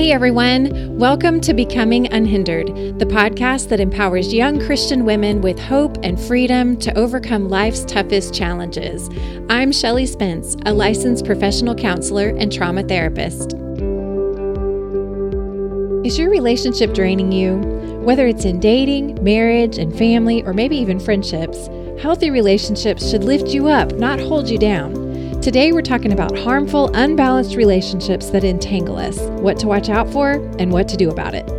Hey everyone, welcome to Becoming Unhindered, the podcast that empowers young Christian women with hope and freedom to overcome life's toughest challenges. I'm Shelley Spence, a licensed professional counselor and trauma therapist. Is your relationship draining you? Whether it's in dating, marriage, and family, or maybe even friendships, healthy relationships should lift you up, not hold you down. Today, we're talking about harmful, unbalanced relationships that entangle us, what to watch out for, and what to do about it.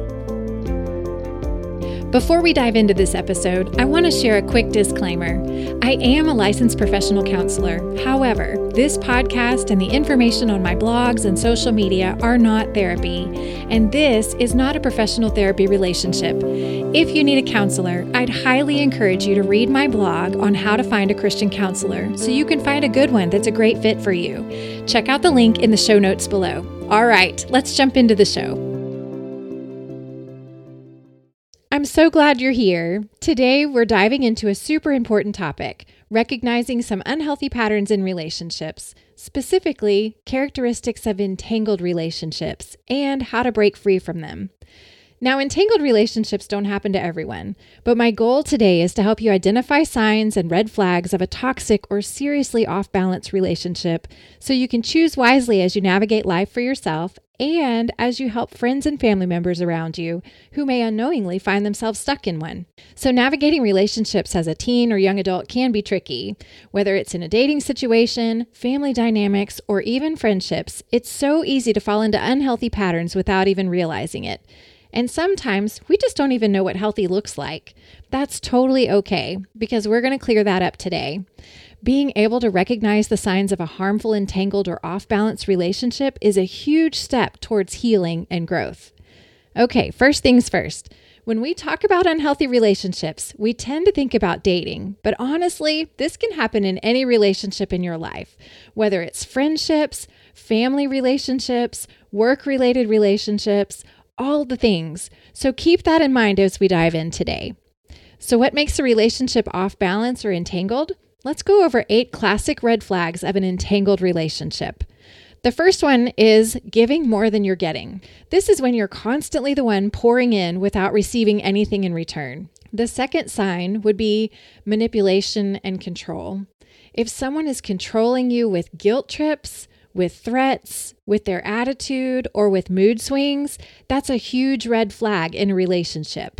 Before we dive into this episode, I want to share a quick disclaimer. I am a licensed professional counselor. However, this podcast and the information on my blogs and social media are not therapy, and this is not a professional therapy relationship. If you need a counselor, I'd highly encourage you to read my blog on how to find a Christian counselor so you can find a good one that's a great fit for you. Check out the link in the show notes below. All right, let's jump into the show. I'm so glad you're here. Today, we're diving into a super important topic, recognizing some unhealthy patterns in relationships, specifically characteristics of entangled relationships and how to break free from them. Now, entangled relationships don't happen to everyone, but my goal today is to help you identify signs and red flags of a toxic or seriously off-balance relationship so you can choose wisely as you navigate life for yourself and as you help friends and family members around you who may unknowingly find themselves stuck in one. So navigating relationships as a teen or young adult can be tricky. Whether it's in a dating situation, family dynamics, or even friendships, it's so easy to fall into unhealthy patterns without even realizing it. And sometimes we just don't even know what healthy looks like. That's totally okay, because we're going to clear that up today. Being able to recognize the signs of a harmful, entangled, or off-balance relationship is a huge step towards healing and growth. Okay, first things first. When we talk about unhealthy relationships, we tend to think about dating, but honestly, this can happen in any relationship in your life, whether it's friendships, family relationships, work-related relationships, all the things. So keep that in mind as we dive in today. So what makes a relationship off balance or entangled? Let's go over 8 classic red flags of an entangled relationship. The first one is giving more than you're getting. This is when you're constantly the one pouring in without receiving anything in return. The second sign would be manipulation and control. If someone is controlling you with guilt trips, with threats, with their attitude, or with mood swings, that's a huge red flag in a relationship.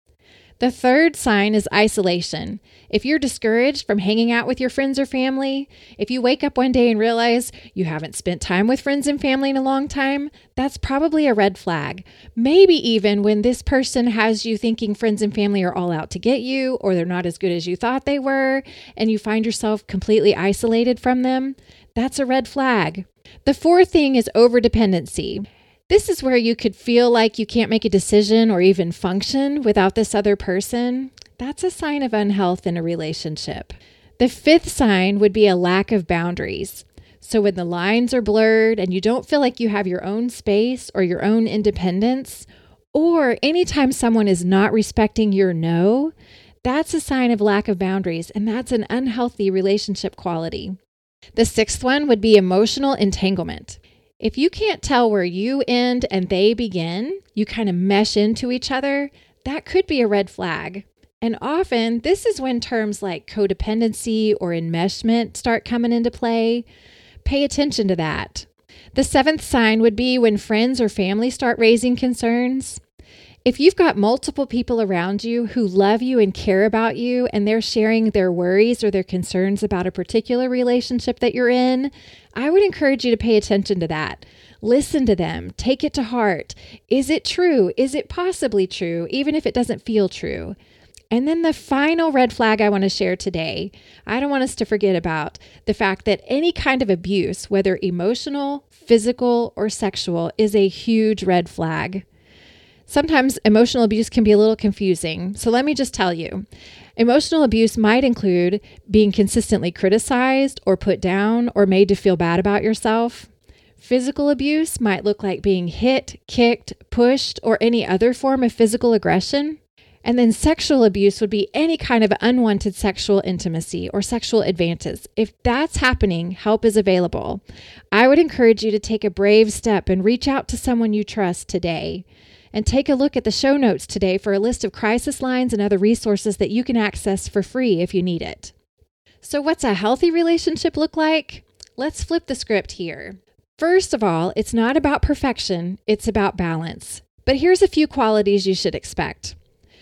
The third sign is isolation. If you're discouraged from hanging out with your friends or family, if you wake up one day and realize you haven't spent time with friends and family in a long time, that's probably a red flag. Maybe even when this person has you thinking friends and family are all out to get you, or they're not as good as you thought they were, and you find yourself completely isolated from them, that's a red flag. The fourth thing is overdependency. This is where you could feel like you can't make a decision or even function without this other person. That's a sign of unhealth in a relationship. The fifth sign would be a lack of boundaries. So when the lines are blurred and you don't feel like you have your own space or your own independence, or anytime someone is not respecting your no, that's a sign of lack of boundaries, and that's an unhealthy relationship quality. The sixth one would be emotional entanglement. If you can't tell where you end and they begin, you kind of mesh into each other, that could be a red flag. And often, this is when terms like codependency or enmeshment start coming into play. Pay attention to that. The seventh sign would be when friends or family start raising concerns. If you've got multiple people around you who love you and care about you, and they're sharing their worries or their concerns about a particular relationship that you're in, I would encourage you to pay attention to that. Listen to them. Take it to heart. Is it true? Is it possibly true, even if it doesn't feel true? And then the final red flag I want to share today, I don't want us to forget about the fact that any kind of abuse, whether emotional, physical, or sexual, is a huge red flag. Sometimes emotional abuse can be a little confusing. So let me just tell you, emotional abuse might include being consistently criticized or put down or made to feel bad about yourself. Physical abuse might look like being hit, kicked, pushed, or any other form of physical aggression. And then sexual abuse would be any kind of unwanted sexual intimacy or sexual advances. If that's happening, help is available. I would encourage you to take a brave step and reach out to someone you trust today. And take a look at the show notes today for a list of crisis lines and other resources that you can access for free if you need it. So what's a healthy relationship look like? Let's flip the script here. First of all, it's not about perfection, it's about balance. But here's a few qualities you should expect.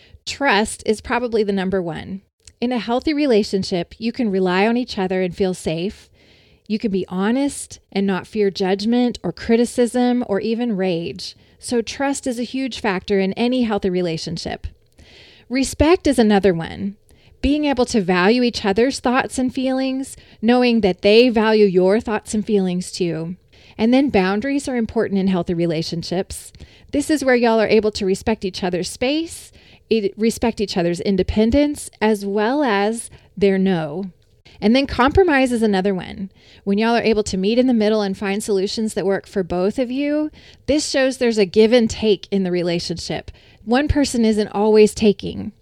Trust is probably the number one. In a healthy relationship, you can rely on each other and feel safe. You can be honest and not fear judgment or criticism or even rage. So trust is a huge factor in any healthy relationship. Respect is another one. Being able to value each other's thoughts and feelings, knowing that they value your thoughts and feelings too. And then boundaries are important in healthy relationships. This is where y'all are able to respect each other's space, respect each other's independence, as well as their no. And then compromise is another one. When y'all are able to meet in the middle and find solutions that work for both of you, this shows there's a give and take in the relationship. One person isn't always taking.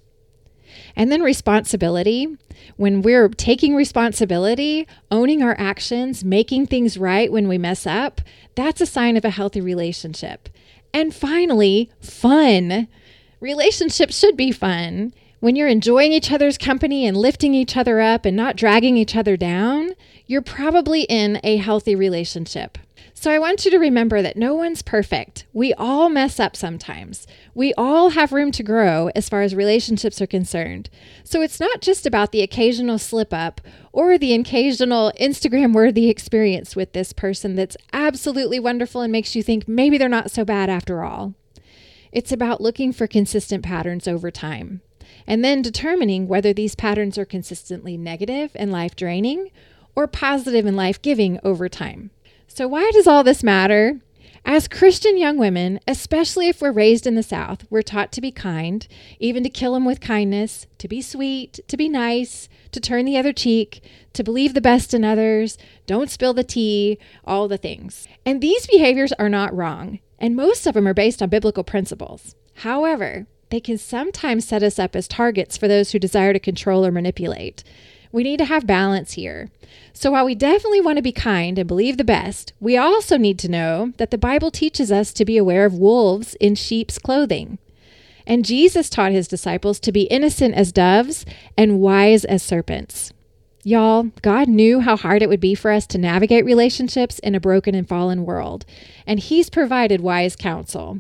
And then responsibility. When we're taking responsibility, owning our actions, making things right when we mess up, that's a sign of a healthy relationship. And finally, fun. Relationships should be fun. When you're enjoying each other's company and lifting each other up and not dragging each other down, you're probably in a healthy relationship. So I want you to remember that no one's perfect. We all mess up sometimes. We all have room to grow as far as relationships are concerned. So it's not just about the occasional slip up or the occasional Instagram-worthy experience with this person that's absolutely wonderful and makes you think maybe they're not so bad after all. It's about looking for consistent patterns over time, and then determining whether these patterns are consistently negative and life-draining or positive and life-giving over time. So why does all this matter? As Christian young women, especially if we're raised in the South, we're taught to be kind, even to kill them with kindness, to be sweet, to be nice, to turn the other cheek, to believe the best in others, don't spill the tea, all the things. And these behaviors are not wrong, and most of them are based on biblical principles. However, they can sometimes set us up as targets for those who desire to control or manipulate. We need to have balance here. So while we definitely want to be kind and believe the best, we also need to know that the Bible teaches us to be aware of wolves in sheep's clothing. And Jesus taught his disciples to be innocent as doves and wise as serpents. Y'all, God knew how hard it would be for us to navigate relationships in a broken and fallen world, and he's provided wise counsel.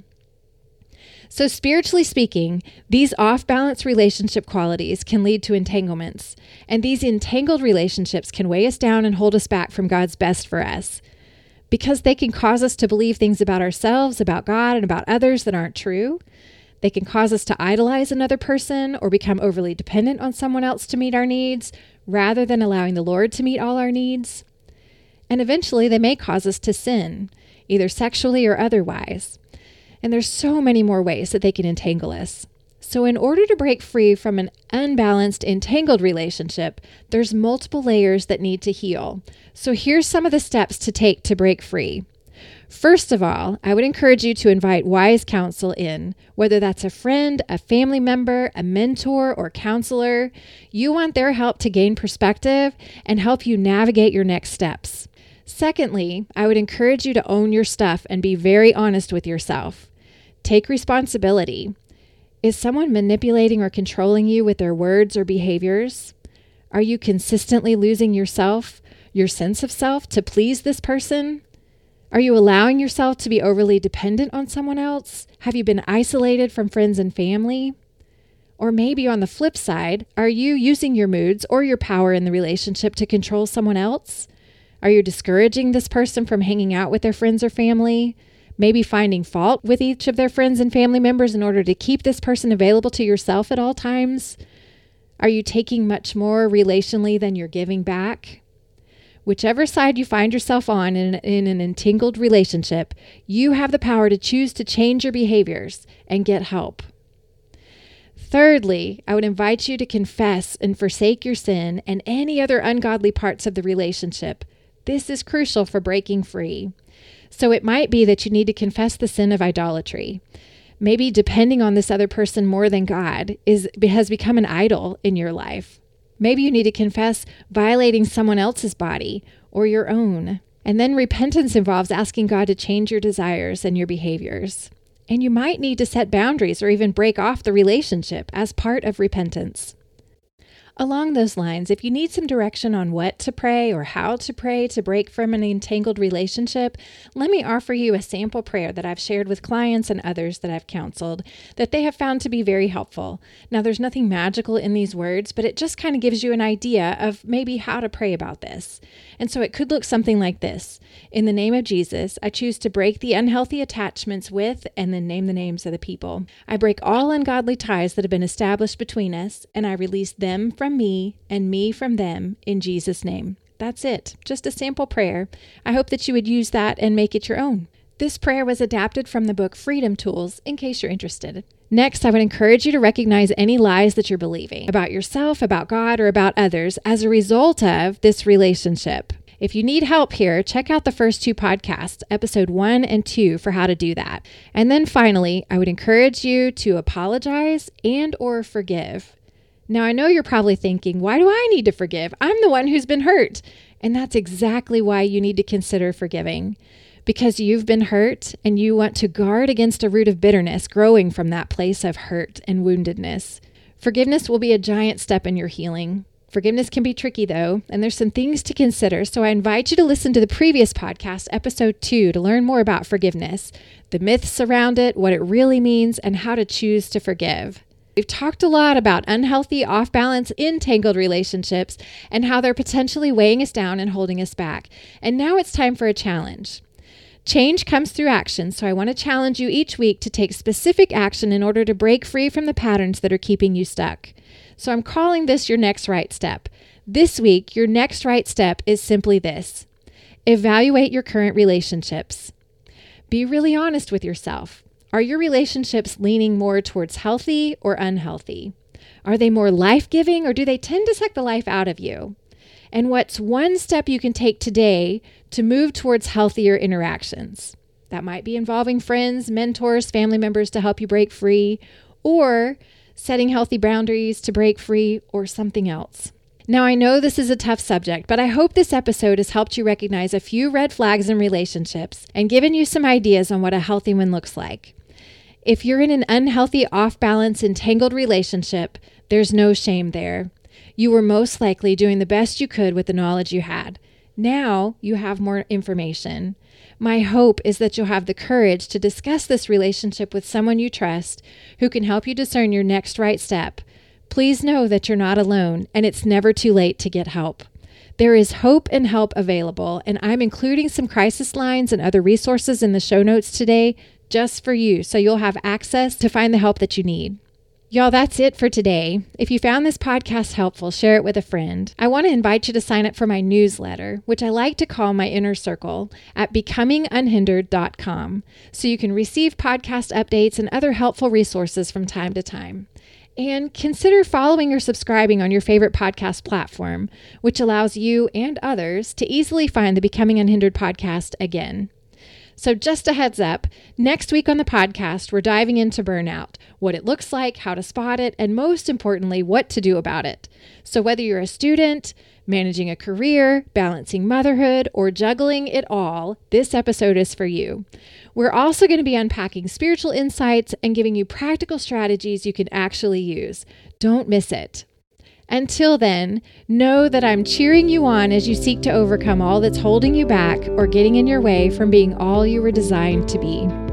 So spiritually speaking, these off-balance relationship qualities can lead to entanglements, and these entangled relationships can weigh us down and hold us back from God's best for us, because they can cause us to believe things about ourselves, about God, and about others that aren't true. They can cause us to idolize another person or become overly dependent on someone else to meet our needs, rather than allowing the Lord to meet all our needs. And eventually, they may cause us to sin, either sexually or otherwise. And there's so many more ways that they can entangle us. So in order to break free from an unbalanced, entangled relationship, there's multiple layers that need to heal. So here's some of the steps to take to break free. First of all, I would encourage you to invite wise counsel in, whether that's a friend, a family member, a mentor, or counselor. You want their help to gain perspective and help you navigate your next steps. Secondly, I would encourage you to own your stuff and be very honest with yourself. Take responsibility. Is someone manipulating or controlling you with their words or behaviors? Are you consistently losing yourself, your sense of self, to please this person? Are you allowing yourself to be overly dependent on someone else? Have you been isolated from friends and family? Or maybe on the flip side, are you using your moods or your power in the relationship to control someone else? Are you discouraging this person from hanging out with their friends or family? Maybe finding fault with each of their friends and family members in order to keep this person available to yourself at all times? Are you taking much more relationally than you're giving back? Whichever side you find yourself on in an entangled relationship, you have the power to choose to change your behaviors and get help. Thirdly, I would invite you to confess and forsake your sin and any other ungodly parts of the relationship. This is crucial for breaking free. So it might be that you need to confess the sin of idolatry. Maybe depending on this other person more than God has become an idol in your life. Maybe you need to confess violating someone else's body or your own. And then repentance involves asking God to change your desires and your behaviors. And you might need to set boundaries or even break off the relationship as part of repentance. Along those lines, if you need some direction on what to pray or how to pray to break from an entangled relationship, let me offer you a sample prayer that I've shared with clients and others that I've counseled that they have found to be very helpful. Now, there's nothing magical in these words, but it just kind of gives you an idea of maybe how to pray about this. And so it could look something like this. In the name of Jesus, I choose to break the unhealthy attachments with, and then name the names of the people. I break all ungodly ties that have been established between us, and I release them from me and me from them in Jesus' name. That's it. Just a sample prayer. I hope that you would use that and make it your own. This prayer was adapted from the book Freedom Tools, in case you're interested. Next, I would encourage you to recognize any lies that you're believing about yourself, about God, or about others as a result of this relationship. If you need help here, check out the first 2 podcasts, episode 1 and 2, for how to do that. And then finally, I would encourage you to apologize and or forgive. Now, I know you're probably thinking, why do I need to forgive? I'm the one who's been hurt. And that's exactly why you need to consider forgiving. Because you've been hurt and you want to guard against a root of bitterness growing from that place of hurt and woundedness. Forgiveness will be a giant step in your healing. Forgiveness can be tricky though, and there's some things to consider. So I invite you to listen to the previous podcast, episode 2, to learn more about forgiveness, the myths around it, what it really means, and how to choose to forgive. We've talked a lot about unhealthy, off-balance, entangled relationships and how they're potentially weighing us down and holding us back. And now it's time for a challenge. Change comes through action, so I want to challenge you each week to take specific action in order to break free from the patterns that are keeping you stuck. So I'm calling this your next right step. This week, your next right step is simply this. Evaluate your current relationships. Be really honest with yourself. Are your relationships leaning more towards healthy or unhealthy? Are they more life-giving or do they tend to suck the life out of you? And what's one step you can take today to move towards healthier interactions? That might be involving friends, mentors, family members to help you break free, or setting healthy boundaries to break free, or something else. Now, I know this is a tough subject, but I hope this episode has helped you recognize a few red flags in relationships and given you some ideas on what a healthy one looks like. If you're in an unhealthy, off-balance, entangled relationship, there's no shame there. You were most likely doing the best you could with the knowledge you had. Now you have more information. My hope is that you'll have the courage to discuss this relationship with someone you trust who can help you discern your next right step. Please know that you're not alone, and it's never too late to get help. There is hope and help available, and I'm including some crisis lines and other resources in the show notes today just for you, so you'll have access to find the help that you need. Y'all, that's it for today. If you found this podcast helpful, share it with a friend. I want to invite you to sign up for my newsletter, which I like to call my inner circle, at becomingunhindered.com, so you can receive podcast updates and other helpful resources from time to time. And consider following or subscribing on your favorite podcast platform, which allows you and others to easily find the Becoming Unhindered podcast again. So just a heads up, next week on the podcast, we're diving into burnout, what it looks like, how to spot it, and most importantly, what to do about it. So whether you're a student, managing a career, balancing motherhood, or juggling it all, this episode is for you. We're also going to be unpacking spiritual insights and giving you practical strategies you can actually use. Don't miss it. Until then, know that I'm cheering you on as you seek to overcome all that's holding you back or getting in your way from being all you were designed to be.